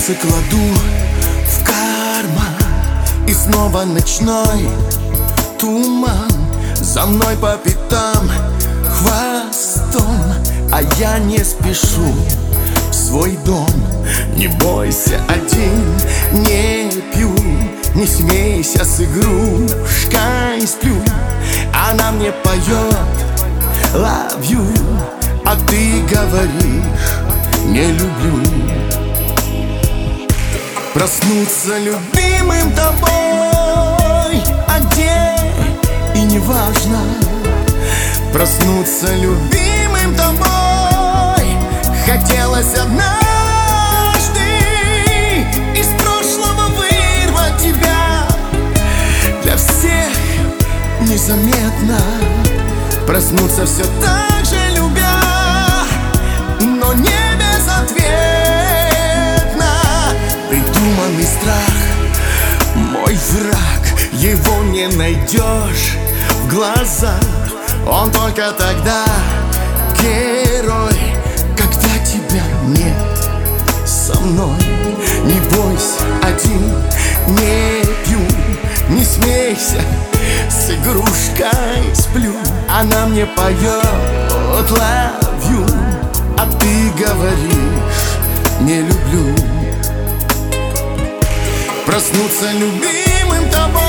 Солнце кладу в карман, и снова ночной туман за мной по пятам хвостом. А я не спешу в свой дом. Не бойся, один не пью, не смейся, с игрушкой сплю. Она мне поет love you, а ты говоришь не люблю. Проснуться любимым тобой, а где и не важно. Проснуться любимым тобой хотелось однажды, из прошлого вырвать тебя. Для всех незаметно проснуться все так же любя, но не безответно. Придуманный страх, мой враг, его не найдешь в глазах. Он только тогда герой, когда тебя нет со мной. Не бойся, один не пью, не смейся, с игрушкой сплю. Она мне поет love you, а ты говоришь не люблю. Проснуться любимым тобой,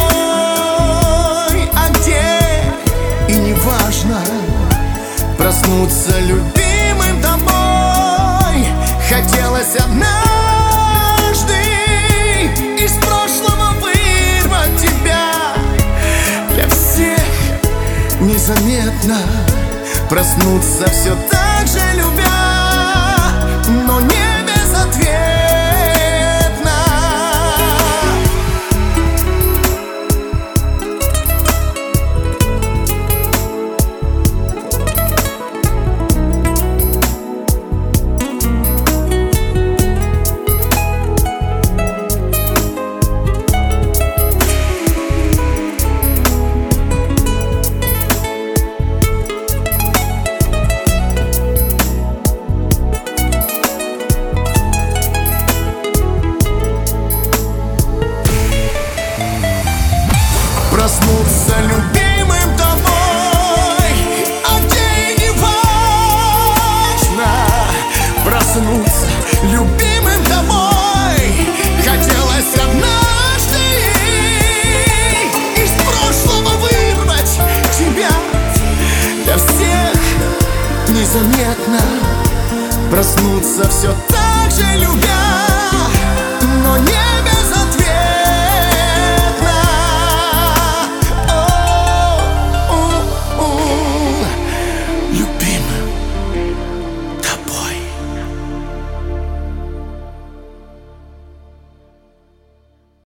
а где и не важно. Проснуться любимым тобой хотелось однажды, из прошлого вырвать тебя. Для всех незаметно проснуться все так же любя, но не безответно. Проснуться любимым тобой, а где не важно. Проснуться любимым тобой хотелось однажды, из прошлого вырвать тебя. Для всех незаметно проснуться все так же любя.